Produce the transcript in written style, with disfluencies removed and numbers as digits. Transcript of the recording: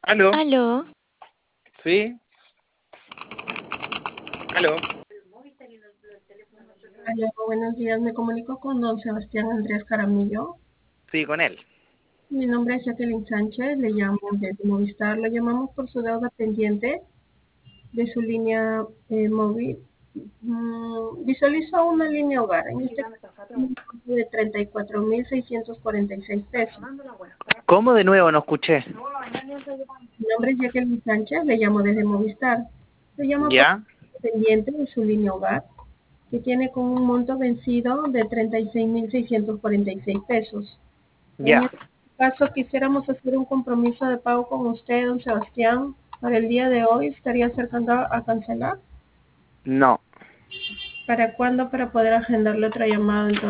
Aló, Aló, sí, aló. Aló, buenos días, me comunico con don Sebastián Andrés Caramillo. Sí, con él. Mi nombre es Jacqueline Sánchez, le llamo desde Movistar, lo llamamos por su deuda pendiente de su línea móvil. Visualizo una línea hogar, en este caso un monto de 34.646 pesos. ¿Cómo de nuevo? No escuché. Mi nombre es Jacqueline Sánchez, le llamo desde Movistar. Le llamo por ¿Ya? pendiente de su línea hogar, que tiene con un monto vencido de 36.646 pesos. En Ya. este caso, quisiéramos hacer un compromiso de pago con usted, don Sebastián, para el día de hoy. ¿Estaría acercando a cancelar? No. ¿Para cuándo? Para poder agendarle otra llamada en todo